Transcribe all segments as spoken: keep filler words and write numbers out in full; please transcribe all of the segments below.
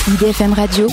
I D F M Radio,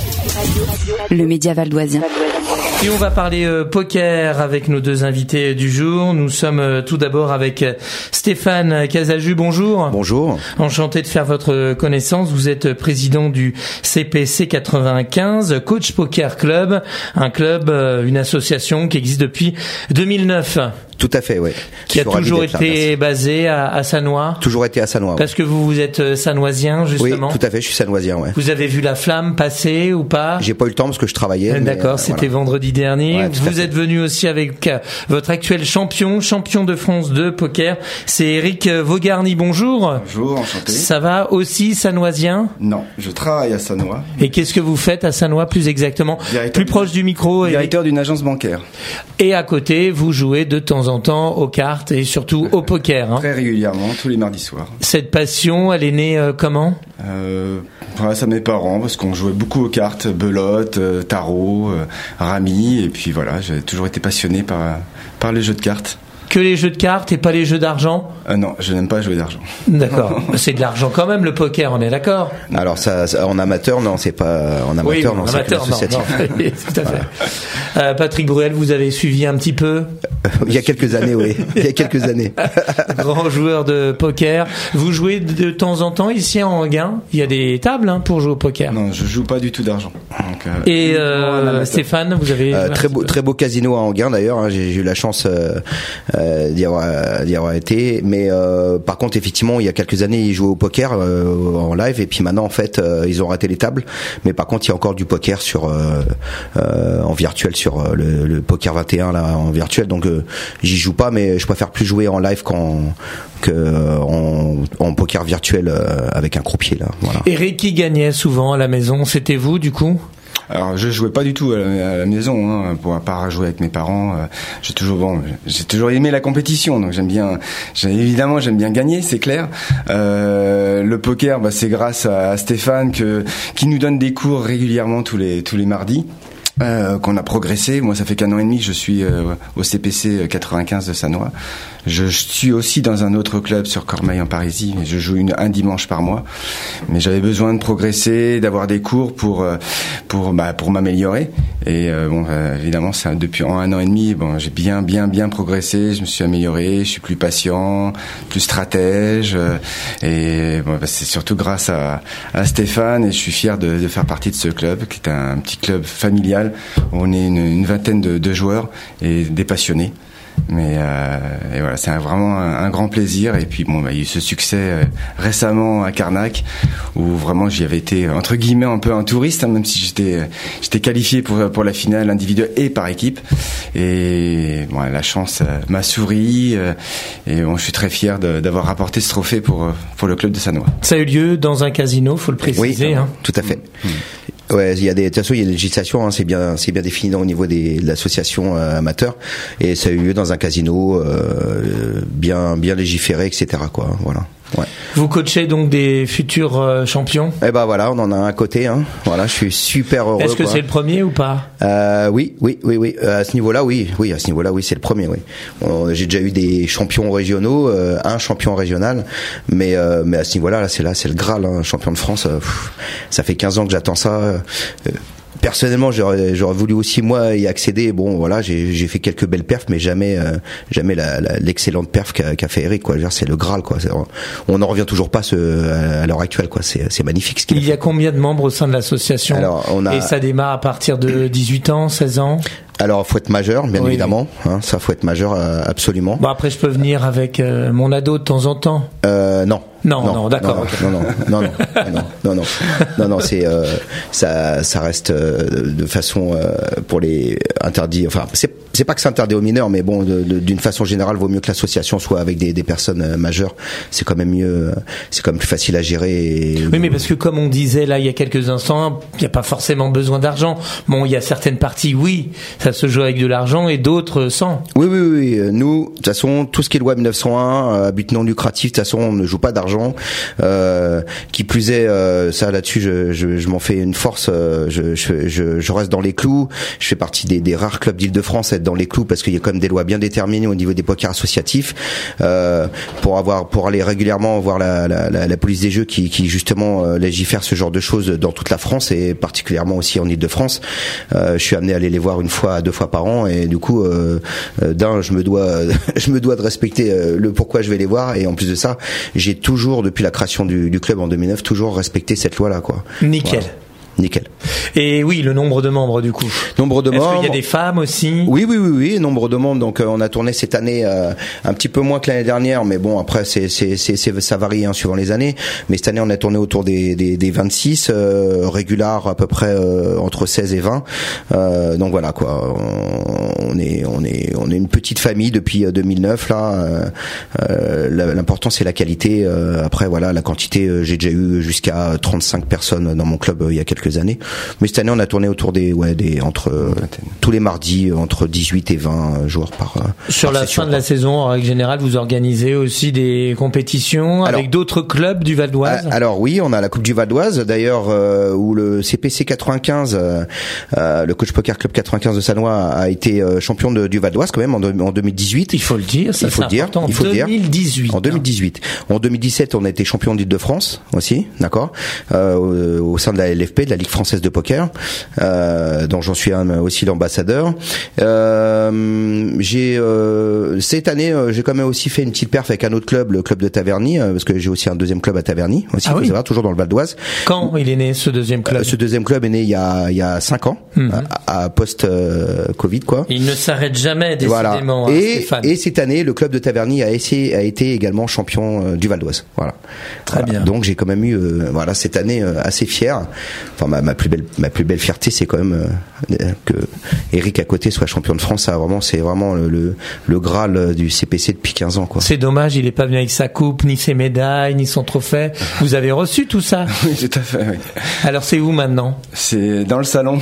le média valdoisien. Et on va parler euh, poker avec nos deux invités du jour. Nous sommes euh, tout d'abord avec euh, Stéphane Casaju. Bonjour. Bonjour. Enchanté de faire votre connaissance. Vous êtes président du C P C quatre-vingt-quinze, Coach Poker Club, un club, euh, une association qui existe depuis deux mille neuf. Tout à fait, oui. Qui a toujours été basé à, à Sannois. Toujours été à Sannois. Parce ouais. que vous, vous êtes sannoisien, justement. Oui, tout à fait, je suis sannoisien, ouais. Vous avez vu la flamme passer ou pas? J'ai pas eu le temps parce que je travaillais. D'accord, mais, euh, c'était voilà. vendredi dernier. Ouais, vous êtes venu aussi avec votre actuel champion, champion de France de poker. C'est Eric Vaugarny. Bonjour. Bonjour, enchanté. Ça va aussi, sannoisien? Non, je travaille à Sannois. Et qu'est-ce que vous faites à Sannois plus exactement? Directeur plus proche du micro. Directeur d'une agence bancaire. Et à côté, vous jouez de temps en temps au cartes et surtout au poker. Hein. Très régulièrement, tous les mardis soirs. Cette passion, elle est née euh, comment? euh, ouais, Ça mes parents, parce qu'on jouait beaucoup aux cartes, belote, euh, tarot, euh, rami, et puis voilà, j'ai toujours été passionné par, par les jeux de cartes. Que les jeux de cartes et pas les jeux d'argent? euh, Non, je n'aime pas jouer d'argent. D'accord. C'est de l'argent quand même, le poker, on est d'accord? Alors, ça, ça, en amateur, non, c'est pas... En amateur, oui, non, en c'est amateur, non, non. Tout à fait. Voilà. Euh, Patrick Bruel, vous avez suivi un petit peu? Il y a quelques années, oui. Il y a quelques années. Grand joueur de poker. Vous jouez de temps en temps ici en Anguin? Il y a des tables hein, pour jouer au poker? Non, je joue pas du tout d'argent. Donc, euh, et euh, Stéphane, vous avez... Euh, très, beau, très beau casino à Anguin, d'ailleurs. Hein, j'ai, j'ai eu la chance... Euh, Euh, d'y avoir, d'y avoir été, mais euh, par contre effectivement il y a quelques années ils jouaient au poker euh, en live et puis maintenant en fait euh, ils ont raté les tables, mais par contre il y a encore du poker sur euh, euh, en virtuel sur euh, le, le poker vingt et un là en virtuel, donc euh, j'y joue pas, mais je préfère plus jouer en live qu'en que euh, en, en poker virtuel euh, avec un croupier là. Voilà. Eric, qui gagnait souvent à la maison, c'était vous du coup? Alors je jouais pas du tout à la, à la maison, hein, pour à part jouer avec mes parents. Euh, j'ai toujours bon, j'ai toujours aimé la compétition, donc j'aime bien. J'ai, évidemment, j'aime bien gagner, c'est clair. Euh, le poker, bah, c'est grâce à, à Stéphane que qui nous donne des cours régulièrement tous les tous les mardis. Euh, qu'on a progressé. Moi, ça fait qu'un an et demi que je suis euh, au C P C quatre-vingt-quinze de Sannois. Je, je suis aussi dans un autre club sur Cormeilles en Parisis. Je joue une, un dimanche par mois. Mais j'avais besoin de progresser, d'avoir des cours pour euh, pour bah, pour m'améliorer. Et euh, bon, euh, évidemment, ça, depuis en un an et demi, bon, j'ai bien bien bien progressé. Je me suis amélioré. Je suis plus patient, plus stratège. Euh, et bon, bah, c'est surtout grâce à, à Stéphane. Et je suis fier de, de faire partie de ce club, qui est un petit club familial. On est une, une vingtaine de, de joueurs et des passionnés. Mais euh, et voilà, c'est un, vraiment un, un grand plaisir. Et puis bon, bah, il y a eu ce succès euh, récemment à Carnac, où vraiment j'y avais été entre guillemets un peu un touriste, hein, même si j'étais j'étais qualifié pour pour la finale individuelle et par équipe. Et bon, la chance euh, m'a souri. Euh, et bon, je suis très fier de, d'avoir rapporté ce trophée pour pour le club de Sannois. Ça a eu lieu dans un casino, faut le préciser. Oui, hein. Tout à fait. Mmh. Ouais, il y a des, de toute façon, il y a des législations, hein, c'est bien, c'est bien défini au niveau des, de l'association euh, amateur, et ça a eu lieu dans un casino euh, bien, bien légiféré, et cetera. Quoi, voilà. Ouais. Vous coachez donc des futurs euh, champions? Eh ben voilà, on en a un à côté. Hein. Voilà, je suis super heureux. Est-ce que quoi. c'est le premier ou pas? euh, Oui, oui, oui, oui. Euh, à ce niveau-là, oui, oui. À ce niveau-là, oui, c'est le premier. Oui. On, j'ai déjà eu des champions régionaux, euh, un champion régional, mais euh, mais à ce niveau-là, là, c'est là, c'est le Graal, hein, champion de France. Euh, pff, ça fait quinze ans que j'attends ça. Euh, Personnellement, j'aurais, j'aurais voulu aussi moi y accéder. Bon, voilà, j'ai, j'ai fait quelques belles perfs, mais jamais, euh, jamais la, la, l'excellente perf qu'a, qu'a fait Eric. Quoi, genre, c'est le Graal. Quoi. C'est, on n'en revient toujours pas ce, à l'heure actuelle. Quoi, c'est, c'est magnifique. Ce qu'il Il y a combien de membres au sein de l'association? Alors, on a... Et ça démarre à partir de dix-huit ans, seize ans? Alors, faut être majeur, bien oui, évidemment. Oui. Hein, ça, faut être majeur, euh, absolument. Bon, après, je peux venir avec euh, mon ado de temps en temps. Euh, non. Non, non, non, d'accord. Non, okay. non, non, non, non, non, non, non, non, non, c'est euh, ça, ça reste euh, de façon euh, pour les interdits. Enfin, c'est c'est pas que c'est interdit aux mineurs, mais bon, de, de, d'une façon générale, vaut mieux que l'association soit avec des, des personnes euh, majeures. C'est quand même mieux, c'est quand même plus facile à gérer. Et... Oui, mais parce que comme on disait là il y a quelques instants, il n'y a pas forcément besoin d'argent. Bon, il y a certaines parties, oui, ça se joue avec de l'argent, et d'autres sans. Oui, oui, oui. Nous, de toute façon, tout ce qui est loi mille neuf cent un, à but non lucratif, de toute façon, on ne joue pas d'argent. Euh, qui plus est, euh, ça là-dessus, je, je, je m'en fais une force. Euh, je, je, je, je reste dans les clous. Je fais partie des, des rares clubs d'Île-de-France à être dans les clous parce qu'il y a quand même des lois bien déterminées au niveau des pokers associatifs euh, pour avoir pour aller régulièrement voir la, la, la, la police des jeux qui, qui justement euh, légifère ce genre de choses dans toute la France et particulièrement aussi en Île-de-France. Euh, je suis amené à aller les voir une fois, deux fois par an et du coup euh, d'un je me dois je me dois de respecter euh, le pourquoi je vais les voir et en plus de ça j'ai toujours depuis la création du, du club en deux mille neuf toujours respecté cette loi là quoi. Nickel. Voilà. Nickel. Et oui, le nombre de membres du coup. Nombre de Est-ce membres. Est-ce qu'il y a des femmes aussi ? Oui, oui, oui, oui. Nombre de membres. Donc, euh, on a tourné cette année euh, un petit peu moins que l'année dernière, mais bon, après, c'est, c'est, c'est, c'est ça varie hein, suivant les années. Mais cette année, on a tourné autour des, des, des vingt-six euh, régulars à peu près euh, entre seize et vingt. Euh, donc voilà quoi. On, on est, on est, on est une petite famille depuis deux mille neuf là. Euh, l'important c'est la qualité. Euh, après voilà, la quantité. Euh, j'ai déjà eu jusqu'à trente-cinq personnes dans mon club euh, il y a quelques années. Mais cette année, on a tourné autour des, ouais, des entre euh, tous les mardis entre dix-huit et vingt joueurs par. Euh, Sur par la session, fin de quoi. la saison, en règle générale, vous organisez aussi des compétitions alors, avec d'autres clubs du Val d'Oise. Alors oui, on a la Coupe du Val d'Oise, d'ailleurs, euh, où le C P C quatre-vingt-quinze, euh, euh, le Coach Poker Club quatre-vingt-quinze de Sannois, a été euh, champion de, du Val d'Oise quand même en, de, en deux mille dix-huit. Il faut le dire, ça il faut c'est le dire. important. Il faut deux mille dix-huit. En deux mille dix-huit. En deux mille dix-sept, on a été champion d'Île-de-France aussi, d'accord, euh, au, au sein de la L F P, de la Ligue française de poker. Euh, dont j'en suis un, aussi l'ambassadeur. Euh, j'ai euh, cette année, euh, j'ai quand même aussi fait une petite perf avec un autre club, le club de Taverny, euh, parce que j'ai aussi un deuxième club à Taverny, aussi, ah oui. savoir, toujours dans le Val d'Oise. Quand il est né ce deuxième club? euh, Ce deuxième club est né il y a il y a cinq ans, mm-hmm. à, à post euh, Covid quoi. Il ne s'arrête jamais décidément. Voilà. Hein, et, Stéphane. et cette année, le club de Taverny a essayé, a été également champion euh, du Val d'Oise. Voilà. Très voilà. bien. Donc j'ai quand même eu, euh, voilà, cette année euh, assez fier. Enfin ma, ma plus belle, ma plus belle fierté, c'est quand même euh, que Eric à côté soit champion de France. Ça vraiment, c'est vraiment le, le, le graal du C P C depuis quinze ans quoi. C'est dommage, il est pas venu avec sa coupe, ni ses médailles, ni son trophée. Vous avez reçu tout ça? Oui, tout à fait. Oui. Alors c'est où maintenant? C'est dans le salon.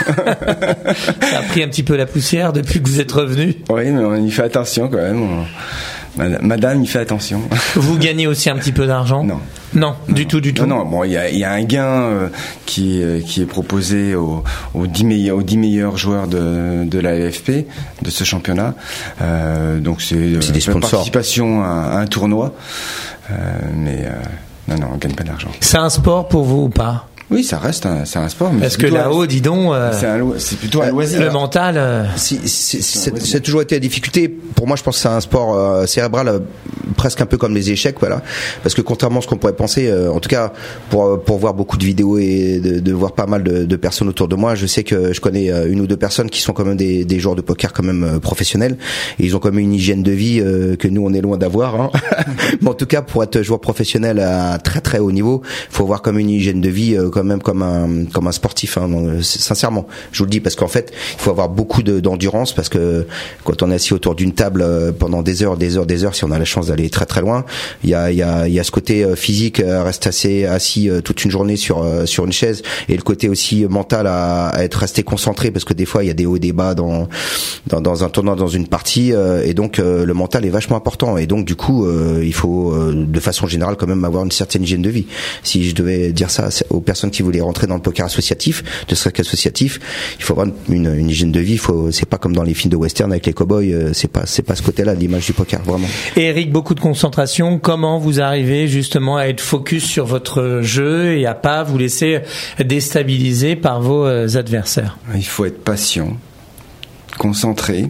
Ça a pris un petit peu la poussière depuis que vous êtes revenu. Oui, mais on y fait attention quand même. On... Madame, il fait attention. Vous gagnez aussi un petit peu d'argent? Non. Non, non, du tout, du tout. Non, non. Bon, il y a, y a un gain euh, qui, euh, qui est proposé aux, aux dix meilleurs, aux dix meilleurs joueurs de, de la L F P, de ce championnat. Euh, donc c'est, c'est des euh, participation à, à un tournoi. Euh, mais euh, non, non, on gagne pas d'argent. C'est un sport pour vous ou pas? Oui, ça reste un, c'est un sport. Mais parce que là-haut, dis donc, euh, c'est, un, c'est plutôt un loisir. Le mental. Euh... Si, si, c'est, c'est toujours été la difficulté. Pour moi, je pense que c'est un sport euh, cérébral, euh, presque un peu comme les échecs, voilà. Parce que contrairement à ce qu'on pourrait penser, euh, en tout cas, pour pour voir beaucoup de vidéos et de, de voir pas mal de, de personnes autour de moi, je sais que je connais euh, une ou deux personnes qui sont quand même des, des joueurs de poker quand même euh, professionnels. Et ils ont quand même une hygiène de vie euh, que nous on est loin d'avoir. Hein. Mais en tout cas, pour être joueur professionnel à très très haut niveau, il faut avoir comme une hygiène de vie euh, quand même comme un comme un sportif. Hein. Donc, sincèrement, je vous le dis parce qu'en fait, il faut avoir beaucoup de, d'endurance parce que quand on est assis autour d'une table euh, pendant des heures, des heures, des heures, si on a la chance d'aller très très loin, il y a il y a il y a ce côté euh, physique, euh, reste assez assis euh, toute une journée sur euh, sur une chaise, et le côté aussi mental à, à être resté concentré parce que des fois il y a des hauts et des bas dans dans, dans un tournoi, dans une partie, euh, et donc euh, le mental est vachement important, et donc du coup euh, il faut euh, de façon générale quand même avoir une certaine hygiène de vie. Si je devais dire ça aux personnes qui voulaient rentrer dans le poker associatif, ne serait qu'associatif, il faut avoir une, une hygiène de vie. Il faut, c'est pas comme dans les films de western avec les cow-boys, euh, c'est pas c'est pas ce côté-là de l'image du poker vraiment. Et Eric, beaucoup de concentration. Comment vous arrivez justement à être focus sur votre jeu et à pas vous laisser déstabiliser par vos adversaires? Il faut être patient, concentré.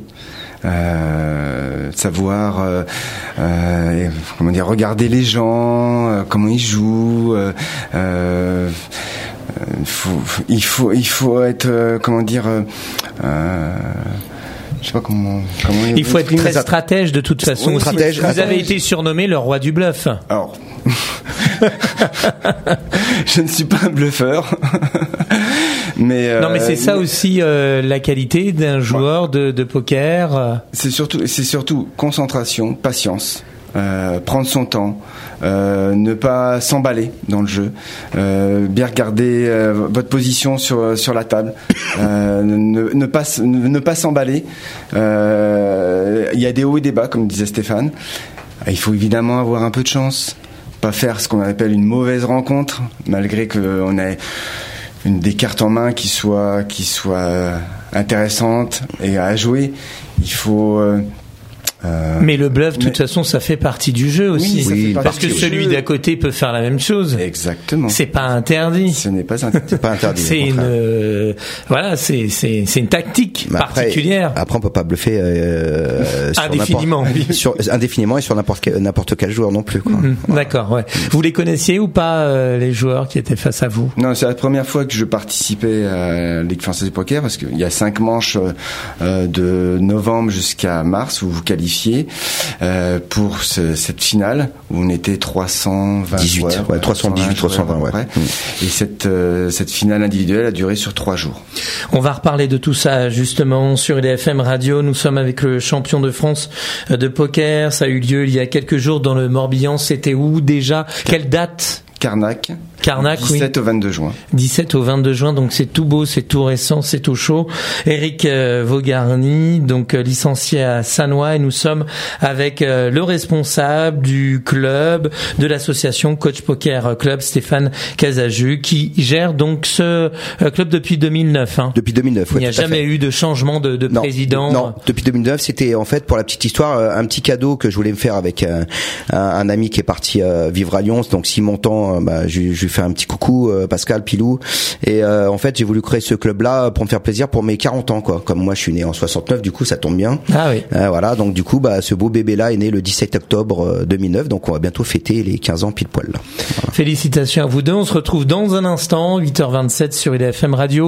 Euh, savoir euh, euh, comment dire, regarder les gens, euh, comment ils jouent. Euh, euh, faut, il faut, il faut être, euh, comment dire. Euh, euh, je sais pas comment. comment il faut être très stratège de toute façon. Oui, stratège, vous stratège. avez été surnommé le roi du bluff. Alors, je ne suis pas un bluffeur. Mais euh, non, mais c'est ça aussi euh, la qualité d'un joueur ouais. de, de poker. Euh. C'est surtout, c'est surtout concentration, patience, euh, prendre son temps, euh, ne pas s'emballer dans le jeu, euh, bien regarder euh, votre position sur sur la table, euh, ne, ne pas ne, ne pas s'emballer. Euh, il y a des hauts et des bas, comme disait Stéphane. Il faut évidemment avoir un peu de chance, pas faire ce qu'on appelle une mauvaise rencontre, malgré qu'on ait une des cartes en main qui soit qui soit intéressante et à jouer, il faut euh, Euh, mais le bluff, de toute façon, ça fait partie du jeu aussi. Oui, oui, parce que celui d'à côté peut faire la même chose. Exactement. C'est pas interdit. Ce n'est pas interdit. C'est pas interdit. C'est une, euh, voilà, c'est c'est c'est une tactique mais après, particulière. Après, on peut pas bluffer euh, sur indéfiniment. sur indéfiniment et sur n'importe quel, n'importe quel joueur non plus. Quoi. Mmh, voilà. D'accord. Ouais. Vous les connaissiez ou pas euh, les joueurs qui étaient face à vous? Non, c'est la première fois que je participais à la Ligue française de poker parce qu'il y a cinq manches euh, de novembre jusqu'à mars où vous qualifiez. Euh, pour ce, cette finale où on était trois cent vingt dix-huit, joueurs, ouais, trois cent dix-huit, trois cent vingt, ouais. Mmh. Et cette euh, cette finale individuelle a duré sur trois jours. On va reparler de tout ça justement sur I D F M Radio. Nous sommes avec le champion de France de poker. Ça a eu lieu il y a quelques jours dans le Morbihan. C'était où déjà? Quelle date? Carnac. Carnac, dix-sept oui. au vingt-deux juin. dix-sept au vingt-deux juin, donc c'est tout beau, c'est tout récent, c'est tout chaud. Éric euh, Vaugarny, donc euh, licencié à Sannois, et nous sommes avec euh, le responsable du club, de l'association Coach Poker Club, Stéphane Casaju, qui gère donc ce euh, club depuis deux mille neuf. Hein. Depuis deux mille neuf, Il ouais, n'y a jamais eu de changement de, de non, président. Non, depuis deux mille neuf, c'était en fait, pour la petite histoire, un petit cadeau que je voulais me faire avec un, un, un ami qui est parti euh, vivre à Lyon. Donc si mon temps, bah, je, je lui fais un petit coucou, euh, Pascal, Pilou. Et euh, en fait, j'ai voulu créer ce club-là pour me faire plaisir pour mes quarante ans, quoi. Comme moi, je suis né en soixante-neuf, du coup, ça tombe bien. Ah oui. Euh, voilà, donc du coup, bah, ce beau bébé-là est né le dix-sept octobre deux mille neuf, donc on va bientôt fêter les quinze ans pile poil. Là. Voilà. Félicitations à vous deux. On se retrouve dans un instant, huit heures vingt-sept sur I D F M Radio.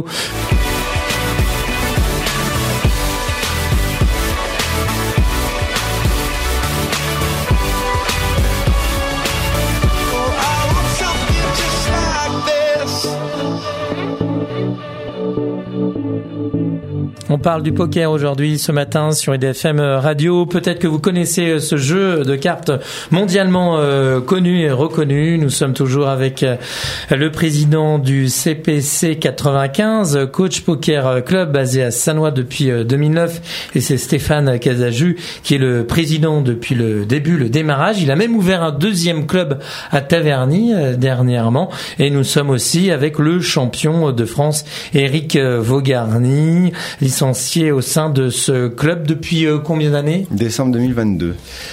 On parle du poker aujourd'hui, ce matin, sur I D F M Radio. Peut-être que vous connaissez ce jeu de cartes mondialement euh, connu et reconnu. Nous sommes toujours avec euh, le président du C P C quatre-vingt-quinze, Coach Poker Club, basé à Sannois depuis euh, deux mille neuf. Et c'est Stéphane Casaju qui est le président depuis le début, le démarrage. Il a même ouvert un deuxième club à Taverny euh, dernièrement. Et nous sommes aussi avec le champion de France, Éric Vaugarny, licencié au sein de ce club depuis euh, combien d'années? Décembre deux mille vingt-deux.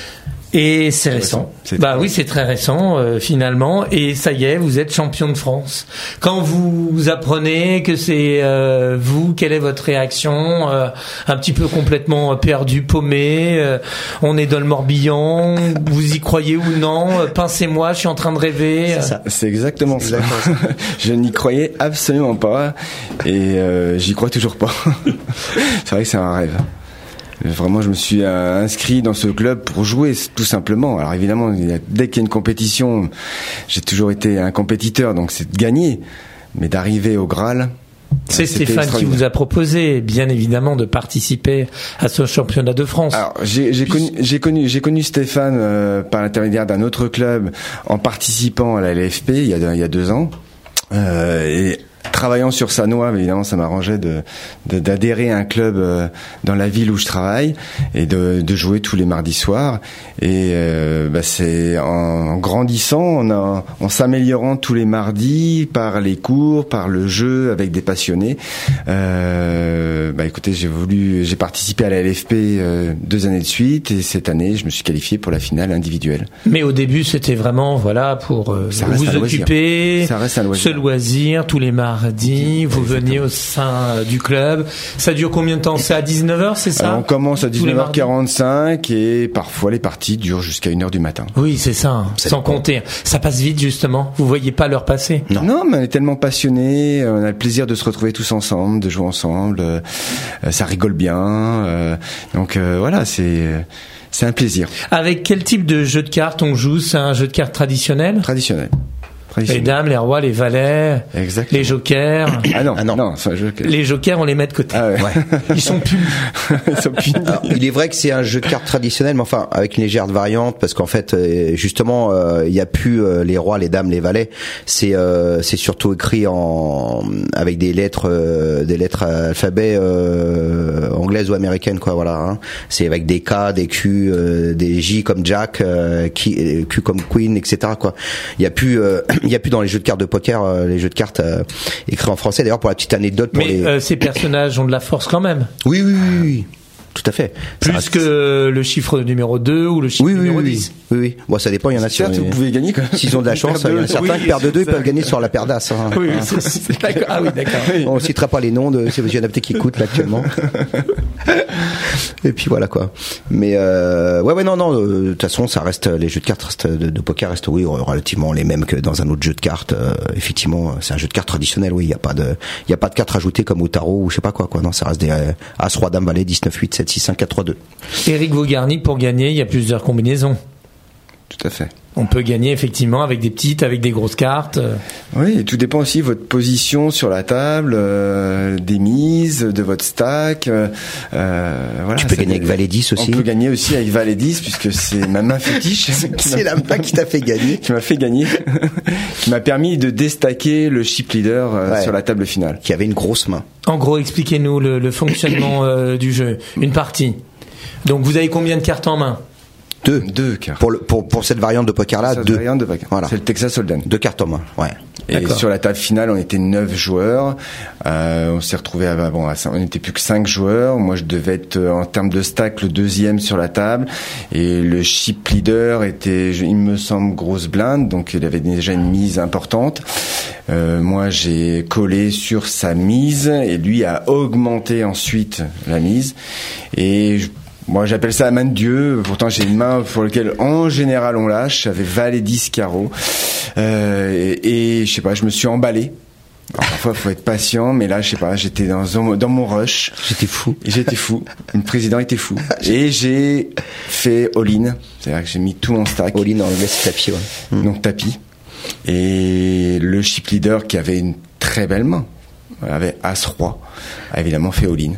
Et c'est récent. C'est bah oui, c'est très récent euh, finalement. Et ça y est, vous êtes champion de France. Quand vous apprenez que c'est euh, vous, quelle est votre réaction? euh, Un petit peu complètement perdu, paumé. Euh, on est dans le Morbihan. Vous y croyez ou non? Pincez-moi, je suis en train de rêver. C'est ça. C'est exactement ça. Je n'y croyais absolument pas et euh, j'y crois toujours pas. C'est vrai que c'est un rêve. Vraiment, je me suis euh, inscrit dans ce club pour jouer, tout simplement. Alors évidemment, il y a, dès qu'il y a une compétition, j'ai toujours été un compétiteur, donc c'est de gagner. Mais d'arriver au Graal... C'est Stéphane qui vous a proposé, bien évidemment, de participer à ce championnat de France. Alors, j'ai, j'ai, connu, j'ai, connu, j'ai connu Stéphane euh, par l'intermédiaire d'un autre club en participant à la L F P il y a, il y a deux ans. Euh, et travaillant sur Sannois, évidemment, ça m'arrangeait de, de d'adhérer à un club euh, dans la ville où je travaille et de, de jouer tous les mardis soirs. Et euh, bah, c'est en grandissant, en, en, en s'améliorant tous les mardis par les cours, par le jeu avec des passionnés. Euh, bah écoutez, j'ai voulu, j'ai participé à la L F P euh, deux années de suite et cette année, je me suis qualifié pour la finale individuelle. Mais au début, c'était vraiment voilà pour euh, vous occuper, ça reste un loisir. Ce loisir tous les mardis. Mardi, vous veniez au sein du club. Ça dure combien de temps? C'est à dix-neuf heures, c'est ça? Alors on commence à dix-neuf heures quarante-cinq et parfois les parties durent jusqu'à une heure du matin. Oui, c'est ça, c'est sans compter. Ça passe vite justement, vous voyez pas l'heure passer. Non. non, mais on est tellement passionnés, on a le plaisir de se retrouver tous ensemble, de jouer ensemble, euh, ça rigole bien. Euh, donc euh, voilà, c'est... c'est un plaisir. Avec quel type de jeu de cartes on joue? C'est un jeu de cartes traditionnel? Traditionnel. Les dames, les rois, les valets, exactement. Les jokers. Ah non, ah non. non enfin, joker. Les jokers, on les met de côté. Ah ouais. Ouais. Ils sont punis. Ils sont punis. Alors, il est vrai que c'est un jeu de cartes traditionnel, mais enfin avec une légère variante, parce qu'en fait, justement, euh, il y a plus euh, les rois, les dames, les valets. C'est euh, c'est surtout écrit en avec des lettres, euh, des lettres alphabet euh, anglaises ou américaines, quoi. Voilà. Hein. C'est avec des K, des Q, euh, des J comme Jack, euh, Q comme Queen, et cetera. Quoi. Il y a plus euh, il y a plus dans les jeux de cartes de poker euh, les jeux de cartes euh, écrits en français. D'ailleurs, pour la petite anecdote, pour mais les... euh, ces personnages ont de la force quand même. Oui, oui, oui, oui. Tout à fait. Plus reste... que le chiffre numéro deux ou le chiffre oui, oui, numéro oui, dix. Oui, oui. Bon, ça dépend, il y en a certes, vous pouvez gagner quand même. S'ils ont de la chance, il y en a certains qui perdent de deux, ils peuvent gagner sur la paire d'as. Hein. Oui, c'est, c'est, d'accord. Ah oui, d'accord. On ne citera pas les noms de ces monsieur adaptés qui écoutent là actuellement. Et puis voilà quoi. Mais euh, ouais, ouais, non, non. De toute façon, ça reste les jeux de cartes restent, de, de poker restent oui relativement les mêmes que dans un autre jeu de cartes. Euh, effectivement, c'est un jeu de cartes traditionnel. Oui, il y a pas de, il y a pas de cartes rajoutées comme au tarot ou je sais pas quoi. Quoi. Non, ça reste des euh, as, roi, dame, valet, dix, neuf, huit, sept, six, cinq, quatre, trois, deux. Éric Vaugarny, pour gagner, il y a plusieurs combinaisons. Tout à fait. On peut gagner effectivement avec des petites, avec des grosses cartes. Oui, et tout dépend aussi de votre position sur la table, euh, des mises, de votre stack. Euh, voilà, tu peux gagner avec valet dix aussi. On peut gagner aussi avec valet dix puisque c'est ma main fétiche. C'est la main qui t'a fait gagner. Qui m'a fait gagner. Qui m'a permis de déstacker le chip leader euh, ouais. sur la table finale. Qui avait une grosse main. En gros, expliquez-nous le, le fonctionnement euh, du jeu. Une partie. Donc vous avez combien de cartes en main ? Deux. Deux cartes. Pour, le, pour, pour cette variante de poker-là, cette deux. Variante de poker. Voilà. C'est le Texas Hold'em. Deux cartes en main, ouais. Et D'accord. Sur la table finale, on était neuf joueurs. Euh, on s'est retrouvé à, bon, à, on n'était plus que cinq joueurs. Moi, je devais être, en termes de stack, le deuxième sur la table. Et le chip leader était, il me semble, grosse blinde. Donc, il avait déjà une mise importante. Euh, moi, j'ai collé sur sa mise et lui a augmenté ensuite la mise. Et je, moi, j'appelle ça la main de Dieu. Pourtant, j'ai une main pour laquelle, en général, on lâche. J'avais valet dix carreau. Euh, et, et je sais pas, je me suis emballé. Alors, parfois, faut être patient, mais là, je sais pas, j'étais dans, dans mon rush. J'étais fou. Et j'étais fou. Le président était fou. Et j'ai fait all-in. C'est-à-dire que j'ai mis tout mon stack. All-in en anglais, c'est tapis, ouais. Mmh. Donc, tapis. Et le chip leader, qui avait une très belle main, avait as-roi, a évidemment fait all-in.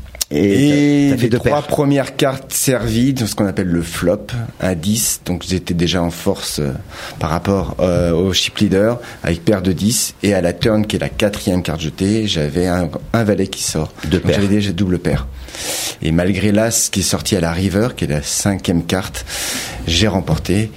Et, et t'as, t'as les trois paires. Premières cartes servies, ce qu'on appelle le flop, à dix, donc j'étais déjà en force euh, par rapport euh, au chip leader, avec paire de dix, et à la turn, qui est la quatrième carte jetée, j'avais un, un valet qui sort. Deux paires. J'avais déjà double paire. Et malgré l'as qui est sorti à la river, qui est la cinquième carte, j'ai remporté.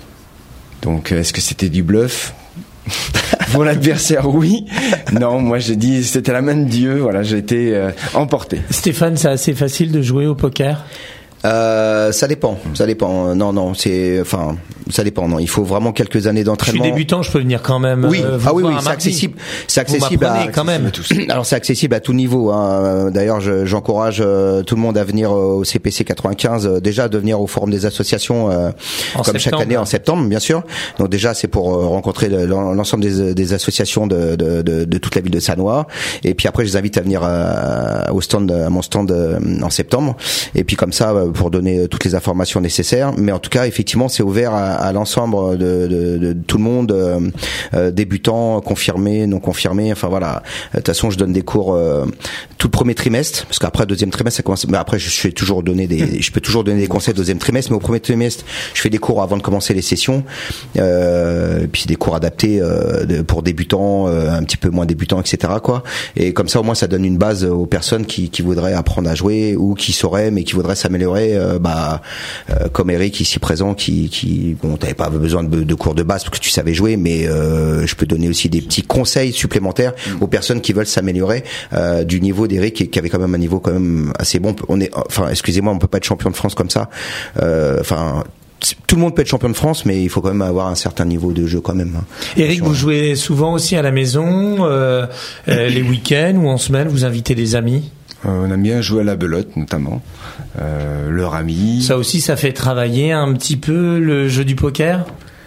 Donc, est-ce que c'était du bluff? Pour l'adversaire, oui. Non, moi j'ai dit c'était la main de Dieu. Voilà, j'ai été euh, emporté. Stéphane, c'est assez facile de jouer au poker? Euh, ça dépend, ça dépend. Non, non, c'est, enfin, ça dépend. Non, il faut vraiment quelques années d'entraînement. Je suis débutant, je peux venir quand même. Oui, euh, ah oui, oui, c'est accessible, c'est accessible à, quand même. Alors c'est accessible à tout niveau. Hein. D'ailleurs, je, j'encourage euh, tout le monde à venir au C P C quatre-vingt-quinze. Euh, déjà, de venir au forum des associations, euh, comme septembre. Chaque année en septembre, bien sûr. Donc déjà, c'est pour euh, rencontrer le, l'ensemble des, des associations de, de, de, de toute la ville de Sannois. Et puis après, je les invite à venir à, au stand, à mon stand euh, en septembre. Et puis comme ça. Pour donner toutes les informations nécessaires, mais en tout cas effectivement c'est ouvert à, à l'ensemble de, de, de tout le monde, euh, euh, débutants, confirmés, non confirmés, enfin voilà. De toute façon je donne des cours euh, tout le premier trimestre, parce qu'après deuxième trimestre ça commence. Mais après je fais toujours donner des, je peux toujours donner des conseils deuxième trimestre, mais au premier trimestre je fais des cours avant de commencer les sessions, euh, et puis des cours adaptés euh, de, pour débutants, euh, un petit peu moins débutants, et cetera quoi. Et comme ça au moins ça donne une base aux personnes qui, qui voudraient apprendre à jouer ou qui sauraient mais qui voudraient s'améliorer. Euh, bah, euh, comme Eric ici présent, qui, qui bon, t'avais pas besoin de, de cours de base parce que tu savais jouer, mais euh, je peux donner aussi des petits conseils supplémentaires mmh. aux personnes qui veulent s'améliorer euh, du niveau d'Eric, qui avait quand même un niveau quand même assez bon. On est, enfin, excusez-moi, on peut pas être champion de France comme ça. Enfin. Euh, tout le monde peut être champion de France, mais il faut quand même avoir un certain niveau de jeu quand même. Hein. Eric, vous jouez souvent aussi à la maison, euh, euh, les week-ends ou en semaine, vous invitez des amis? Euh, on aime bien jouer à la belote, notamment. Euh, leur ami. Ça aussi, ça fait travailler un petit peu le jeu du poker?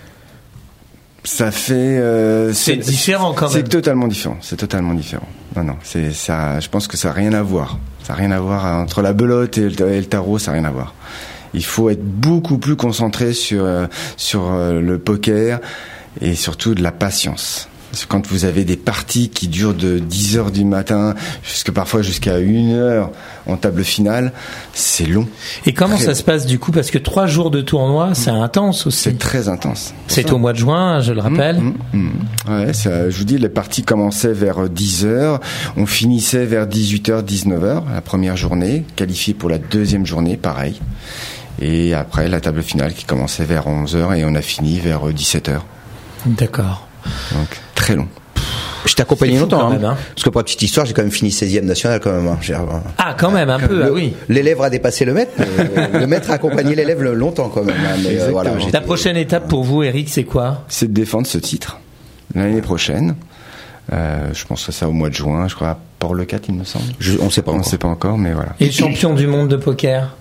Ça fait. Euh, c'est, c'est différent quand même. C'est totalement différent. C'est totalement différent. Non, non. C'est ça. Je pense que ça n'a rien à voir. Ça n'a rien à voir entre la belote et le, et le tarot. Ça n'a rien à voir. Il faut être beaucoup plus concentré sur euh, sur euh, le poker et surtout de la patience. Parce que quand vous avez des parties qui durent de dix heures du matin jusqu'à parfois jusqu'à une heure en table finale, c'est long. Et comment très... ça se passe du coup? Parce que trois jours de tournoi, c'est intense aussi. C'est très intense. C'est au mois de juin, je le rappelle. Mmh, mmh, mmh. Ouais, ça, je vous dis, les parties commençaient vers dix heures, on finissait vers dix-huit heures, dix-neuf heures, la première journée, qualifié pour la deuxième journée, pareil. Et après, la table finale qui commençait vers onze heures et on a fini vers dix-sept heures. D'accord. Donc très long. Je t'ai accompagné longtemps, même, hein. Parce que pour la petite histoire, j'ai quand même fini seizième national quand même. Hein. J'ai... Ah, quand même, un peu, le, ah oui. L'élève a dépassé le maître, mais le maître a accompagné l'élève longtemps quand même. Hein. Mais, euh, voilà, la prochaine étape pour vous, Eric, c'est quoi? C'est de défendre ce titre l'année prochaine. Euh, je pense que ça au mois de juin, je crois, à Port-le-Cat, il me semble. Je, on ne sait pas on encore. On sait pas encore, mais voilà. Et champion du monde de poker?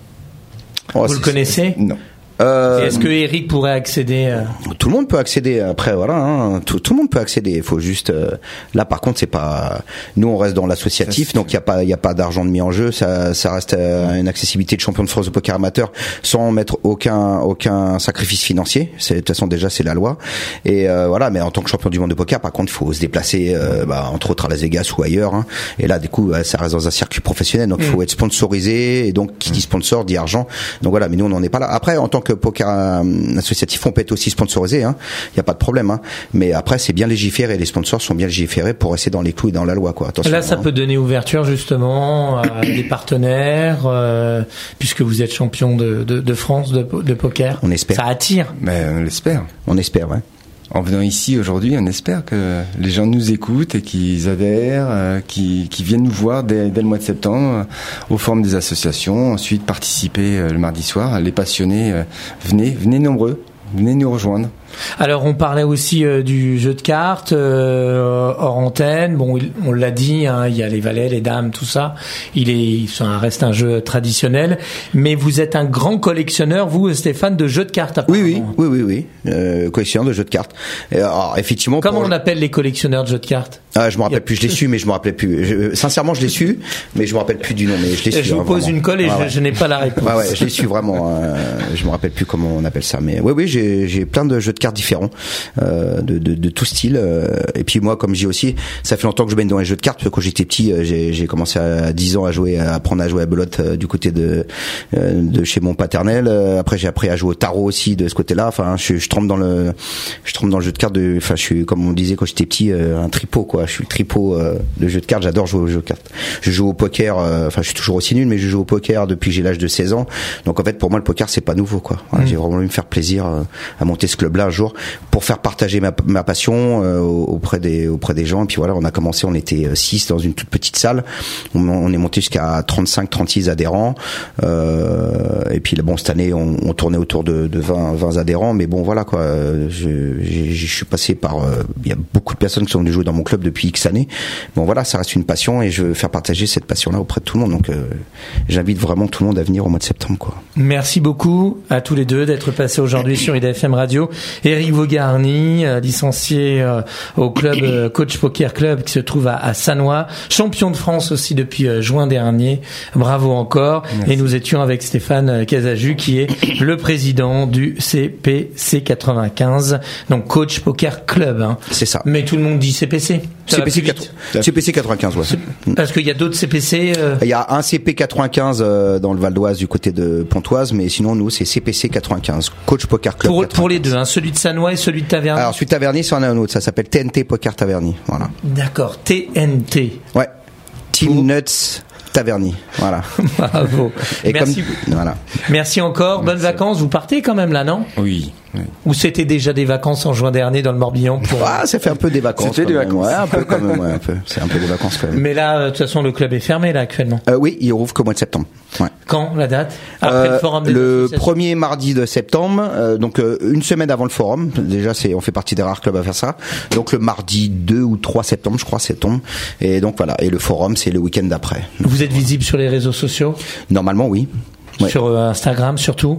Oh, vous le connaissez? Non. Euh, Et est-ce que Eric pourrait accéder euh... Tout le monde peut accéder. Après, voilà, hein, tout, tout le monde peut accéder. Il faut juste. Euh, là, par contre, c'est pas. Nous, on reste dans l'associatif, ça, donc il y a pas, il y a pas d'argent de mis en jeu. Ça, ça reste euh, une accessibilité de champion de France de poker amateur sans mettre aucun, aucun sacrifice financier. C'est de toute façon déjà c'est la loi. Et euh, voilà. Mais en tant que champion du monde de poker, par contre, il faut se déplacer, euh, bah, entre autres à Las Vegas ou ailleurs. Hein. Et là, du coup, bah, ça reste dans un circuit professionnel, donc il mmh. faut être sponsorisé. Et donc, qui dit sponsor dit argent. Donc voilà. Mais nous, on n'en est pas là. Après, en tant que poker associatif, on peut être aussi sponsorisé, il hein. n'y a pas de problème. Hein. Mais après, c'est bien légiféré, les sponsors sont bien légiférés pour rester dans les clous et dans la loi. Quoi. Attention, là, ça hein. peut donner ouverture justement à des partenaires, euh, puisque vous êtes champion de, de, de France de, de poker. On espère. Ça attire. Mais on l'espère. On espère, ouais. En venant ici aujourd'hui, on espère que les gens nous écoutent et qu'ils adhèrent, euh, qu'ils, qu'ils viennent nous voir dès, dès le mois de septembre, euh, aux formes des associations, ensuite participer euh, le mardi soir. Les passionnés, euh, venez, venez nombreux, venez nous rejoindre. Alors on parlait aussi euh, du jeu de cartes euh, hors antenne. Bon, il, on l'a dit, hein, il y a les valets, les dames, tout ça. Il est, ça reste un jeu traditionnel. Mais vous êtes un grand collectionneur, vous, Stéphane, de jeux de cartes. Oui, oui, oui, oui, oui. Euh, collectionneur de jeux de cartes. Et alors, effectivement. Comment pour... on appelle les collectionneurs de jeux de cartes? Ah, je me rappelle a... plus. Je l'ai su, mais je me rappelais plus. Je, sincèrement, je l'ai su, mais je me rappelle plus du nom. Mais je l'ai su. Je vous hein, pose vraiment. une colle et ah, je, ouais. je n'ai pas la réponse. Ouais, ouais, je l'ai su vraiment. Euh, je me rappelle plus comment on appelle ça. Mais oui, oui, j'ai, j'ai plein de jeux de cartes différents. Euh, de, de, de tout style. Euh, et puis moi, comme j'ai aussi, ça fait longtemps que je baigne dans les jeux de cartes. Parce que quand j'étais petit, euh, j'ai, j'ai commencé à dix ans à jouer, à apprendre à jouer à belote euh, du côté de euh, de chez mon paternel. Euh, après, j'ai appris à jouer au tarot aussi de ce côté-là. Enfin, je, je trempe dans le, je trempe dans le jeu de cartes. De, enfin, je suis, comme on disait quand j'étais petit, euh, un tripot quoi. Je suis le tripot euh, de jeu de cartes. J'adore jouer aux jeux de cartes. Je joue au poker. Euh, enfin, je suis toujours aussi nul, mais je joue au poker depuis que j'ai l'âge de seize ans. Donc en fait, pour moi, le poker c'est pas nouveau quoi. Voilà, mmh. J'ai vraiment voulu me faire plaisir euh, à monter ce club-là un jour pour faire partager ma, ma passion euh, auprès des auprès des gens. Et puis voilà, on a commencé, on était six dans une toute petite salle. On, on est monté jusqu'à trente-cinq trente-six adhérents. Euh, et puis bon, cette année, on, on tournait autour de, de vingt, vingt adhérents. Mais bon, voilà quoi. Je, je, je suis passé par. Il euh, y a beaucoup de personnes qui sont venues jouer dans mon club depuis X années. Bon voilà, ça reste une passion et je veux faire partager cette passion-là auprès de tout le monde. Donc euh, j'invite vraiment tout le monde à venir au mois de septembre quoi. Merci beaucoup à tous les deux d'être passés aujourd'hui sur I D F M Radio. Eric Vaugarny, licencié euh, au club euh, Coach Poker Club qui se trouve à, à Sannois, champion de France aussi depuis euh, juin dernier. Bravo encore. Merci. Et nous étions avec Stéphane Casaju qui est le président du C P C quatre-vingt-quinze, donc Coach Poker Club. Hein. C'est ça. Mais tout le monde dit C P C. Ça C P C, quatre... C P C quatre-vingt-quinze, ouais. Parce qu'il y a d'autres C P C. Euh... Il y a un C P quatre-vingt-quinze euh, dans le Val d'Oise du côté de Pontoise, mais sinon nous c'est C P C quatre-vingt-quinze, Coach Poker Club. Pour, pour les deux, hein, celui de Sannois et celui de Taverny. Alors celui de Taverny, c'est un autre, ça s'appelle T N T Poker Taverny, voilà. D'accord, T N T. Ouais. Team pour... Nuts Taverny, voilà. Bravo. Et merci. Comme... Voilà. Merci encore. Bonnes merci. Vacances. Vous partez quand même là, non? Oui. Oui. Ou c'était déjà des vacances en juin dernier dans le Morbihan pour... Ah, ça fait un peu des vacances. C'était des vacances. Ouais, un peu quand même, ouais, un peu. C'est un peu des vacances quand même. Mais là, de toute façon, le club est fermé là actuellement. Euh, oui, il rouvre qu'au mois de septembre. Ouais. Quand la date? Après euh, le forum des Le premier mardi de septembre, euh, donc euh, une semaine avant le forum. Déjà, c'est on fait partie des rares clubs à faire ça. Donc le mardi deux ou trois septembre, je crois, c'est tombe. Et donc voilà. Et le forum, c'est le week-end d'après. Vous êtes visible sur les réseaux sociaux? Normalement, oui. Ouais. Sur euh, Instagram surtout?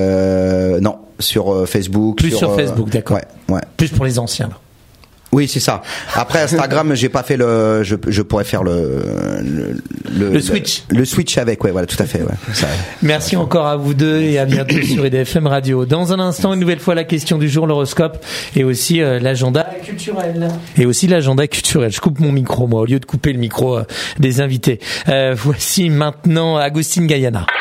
Euh, non. Sur euh, Facebook. Plus sur, sur euh, Facebook, d'accord. Ouais, ouais. Plus pour les anciens. Oui, c'est ça. Après Instagram, j'ai pas fait le. Je, je pourrais faire le le, le, le switch. Le, le switch avec, ouais, voilà, tout à fait. Ouais, ça, merci encore à vous deux et à bientôt sur I D F M Radio. Dans un instant, une nouvelle fois la question du jour, l'horoscope et aussi euh, l'agenda culturel. Et aussi l'agenda culturel. Je coupe mon micro, moi, au lieu de couper le micro euh, des invités. Euh, voici maintenant Agustin Gayana.